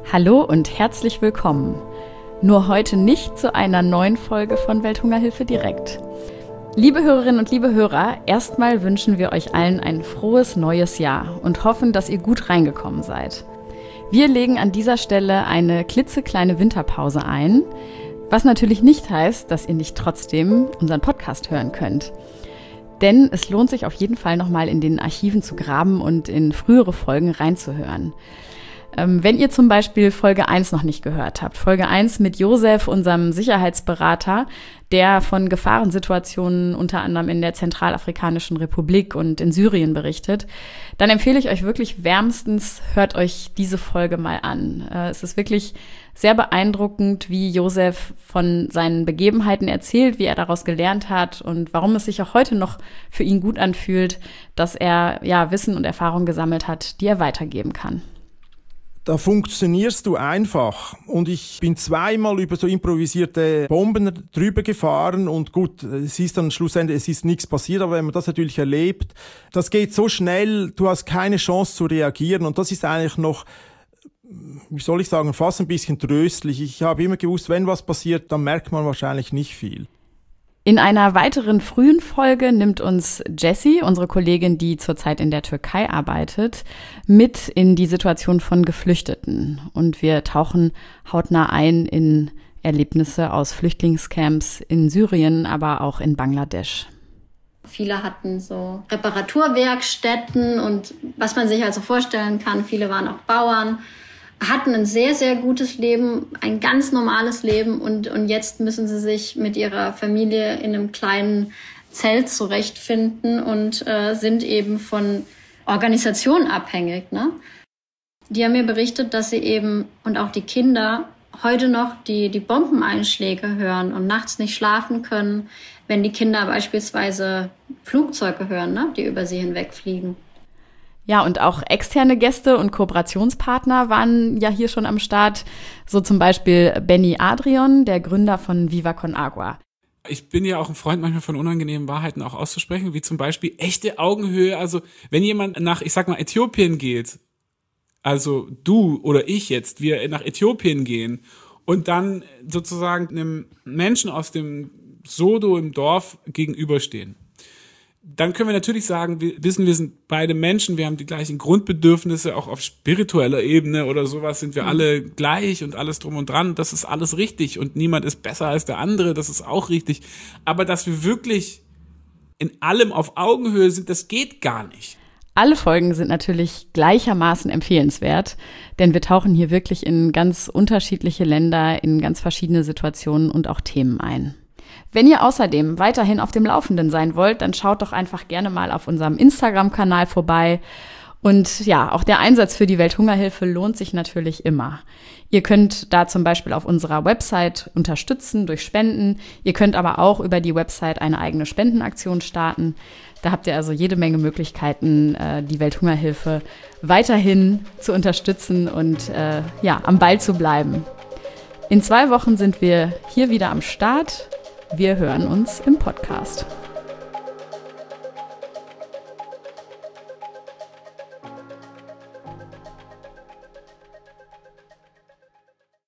Hallo und herzlich willkommen. Nur heute nicht zu einer neuen Folge von Welthungerhilfe direkt. Liebe Hörerinnen und liebe Hörer, erstmal wünschen wir euch allen ein frohes neues Jahr und hoffen, dass ihr gut reingekommen seid. Wir legen an dieser Stelle eine klitzekleine Winterpause ein, was natürlich nicht heißt, dass ihr nicht trotzdem unseren Podcast hören könnt. Denn es lohnt sich auf jeden Fall nochmal in den Archiven zu graben und in frühere Folgen reinzuhören. Wenn ihr zum Beispiel Folge 1 noch nicht gehört habt, Folge 1 mit Josef, unserem Sicherheitsberater, der von Gefahrensituationen unter anderem in der Zentralafrikanischen Republik und in Syrien berichtet, dann empfehle ich euch wirklich wärmstens, hört euch diese Folge mal an. Es ist wirklich sehr beeindruckend, wie Josef von seinen Begebenheiten erzählt, wie er daraus gelernt hat und warum es sich auch heute noch für ihn gut anfühlt, dass er Wissen und Erfahrung gesammelt hat, die er weitergeben kann. Da funktionierst du einfach. Und ich bin zweimal über so improvisierte Bomben drüber gefahren und gut, es ist dann schlussendlich, es ist nichts passiert, aber wenn man das natürlich erlebt, das geht so schnell, du hast keine Chance zu reagieren und das ist eigentlich noch, wie soll ich sagen, fast ein bisschen tröstlich. Ich habe immer gewusst, wenn was passiert, dann merkt man wahrscheinlich nicht viel. In einer weiteren frühen Folge nimmt uns Jessie, unsere Kollegin, die zurzeit in der Türkei arbeitet, mit in die Situation von Geflüchteten. Und wir tauchen hautnah ein in Erlebnisse aus Flüchtlingscamps in Syrien, aber auch in Bangladesch. Viele hatten so Reparaturwerkstätten und was man sich also vorstellen kann, viele waren auch Bauern, hatten ein sehr, sehr gutes Leben, ein ganz normales Leben und jetzt müssen sie sich mit ihrer Familie in einem kleinen Zelt zurechtfinden und sind eben von Organisationen abhängig, ne? Die haben mir berichtet, dass sie eben und auch die Kinder heute noch die Bombeneinschläge hören und nachts nicht schlafen können, wenn die Kinder beispielsweise Flugzeuge hören, ne, die über sie hinwegfliegen. Ja, und auch externe Gäste und Kooperationspartner waren ja hier schon am Start. So zum Beispiel Benny Adrian, der Gründer von Viva Con Agua. Ich bin ja auch ein Freund manchmal von unangenehmen Wahrheiten auch auszusprechen, wie zum Beispiel echte Augenhöhe. Also wenn jemand nach, ich sag mal, Äthiopien geht, also du oder ich jetzt, wir nach Äthiopien gehen und dann sozusagen einem Menschen aus dem Sodo im Dorf gegenüberstehen, dann können wir natürlich sagen, wir sind beide Menschen, wir haben die gleichen Grundbedürfnisse, auch auf spiritueller Ebene oder sowas sind wir alle gleich und alles drum und dran, das ist alles richtig und niemand ist besser als der andere, das ist auch richtig. Aber dass wir wirklich in allem auf Augenhöhe sind, das geht gar nicht. Alle Folgen sind natürlich gleichermaßen empfehlenswert, denn wir tauchen hier wirklich in ganz unterschiedliche Länder, in ganz verschiedene Situationen und auch Themen ein. Wenn ihr außerdem weiterhin auf dem Laufenden sein wollt, dann schaut doch einfach gerne mal auf unserem Instagram-Kanal vorbei. Und ja, auch der Einsatz für die Welthungerhilfe lohnt sich natürlich immer. Ihr könnt da zum Beispiel auf unserer Website unterstützen durch Spenden. Ihr könnt aber auch über die Website eine eigene Spendenaktion starten. Da habt ihr also jede Menge Möglichkeiten, die Welthungerhilfe weiterhin zu unterstützen und am Ball zu bleiben. In 2 Wochen sind wir hier wieder am Start. Wir hören uns im Podcast.